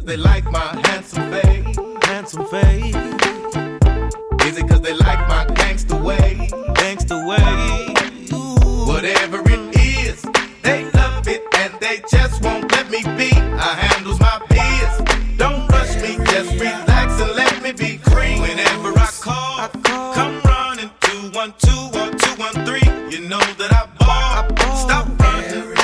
they like my handsome face? Handsome face. Is it cause they like my gangsta way? Gangsta way. Ooh. Whatever it is, they love it and they just won't let me be. I handles my biz. Don't rush me, just relax and let me be free. Whenever I call, come running 212 or 213. You know that I ball. Stop running.